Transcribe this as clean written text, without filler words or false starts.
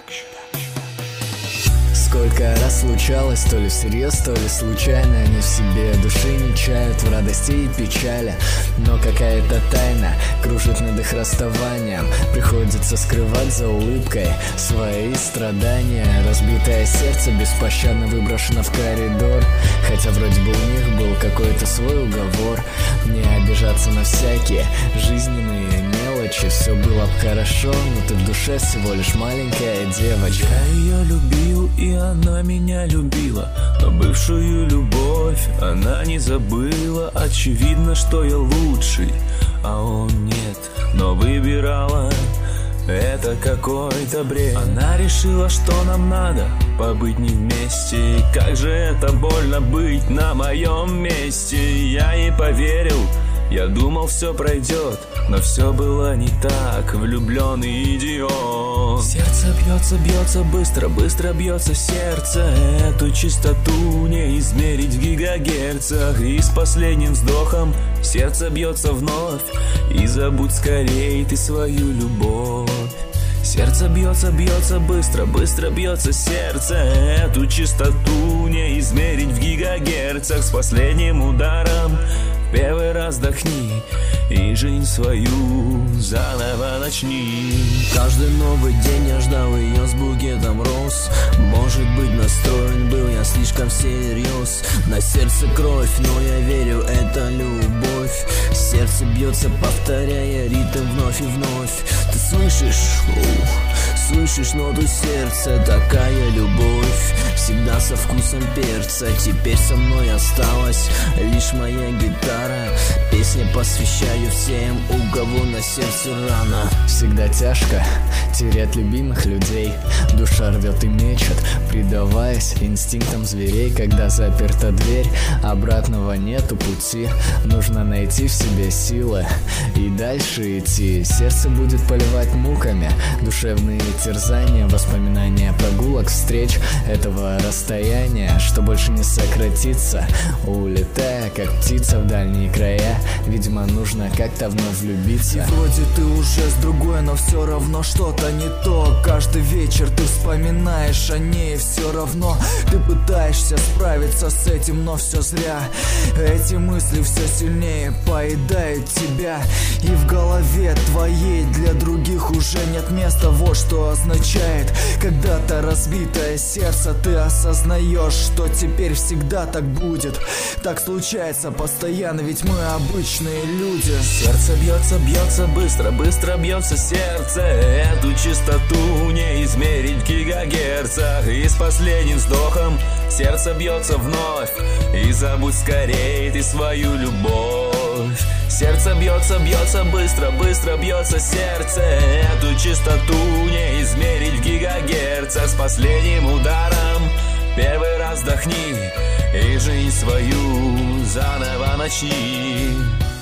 Сколько раз случалось, то ли всерьез, то ли случайно, они в себе души не чают, в радости и печали. Но какая-то тайна кружит над их расставанием. Приходится скрывать за улыбкой свои страдания. Разбитое сердце беспощадно выброшено в коридор, хотя вроде бы у них был какой-то свой уговор. Не обижаться на всякие жизненные мелочи. Все было бы хорошо, но ты в душе всего лишь маленькая девочка. Я ее любил, и она меня любила, но бывшую любовь она не забыла. Очевидно, что я лучший, а он нет, но выбирала. Это какой-то бред. Она решила, что нам надо побыть не вместе. И как же это больно быть на моем месте. Я ей поверил, я думал, все пройдет, но все было не так, влюбленный идиот. Сердце бьется, бьется быстро, быстро бьется сердце. Эту чистоту не измерить в гигагерцах. И с последним вздохом сердце бьется вновь. И забудь скорей ты свою любовь. Сердце бьется, бьется быстро, быстро бьется сердце. Эту чистоту не измерить в гигагерцах. С последним ударом первый раз вдохни и жизнь свою заново начни. Каждый новый день я ждал ее с букетом роз. Может быть, настроен был я слишком всерьез. На сердце кровь, но я верю, это любовь. Сердце бьется, повторяя ритм вновь и вновь. Ты слышишь? Слышишь ноту сердца, такая любовь всегда со вкусом перца. Теперь со мной осталась лишь моя гитара. Песни посвящаю всем, у кого на сердце рана. Всегда тяжко терять любимых людей. Душа рвет и мечет, предаваясь инстинктам зверей. Когда заперта дверь, обратного нету пути. Нужно найти в себе силы и дальше идти. Сердце будет поливать муками душевные терзания, воспоминания прогулок, встреч, этого расстояния, что больше не сократится. Улетая, как птица в дальние края, видимо, нужно как-то вновь влюбиться. И вроде ты уже с другой, но все равно что-то не то. Каждый вечер ты вспоминаешь о ней, все равно ты пытаешься справиться с этим, но все зря. Эти мысли все сильнее поедают тебя, и в голове твоей для других уже нет места. Вот что означает когда-то разбитое сердце. Ты осознаешь, что теперь всегда так будет. Так случается постоянно, ведь мы обычные люди. Сердце бьется, бьется быстро, быстро бьется сердце. Эту чистоту не измерить в гигагерцах. И с последним вздохом сердце бьется вновь. И забудь скорей ты свою любовь. Сердце бьется, бьется быстро, быстро бьется сердце. Эту чистоту не измерить в гигагерцах. С последним ударом первый раз вдохни и жизнь свою заново начни.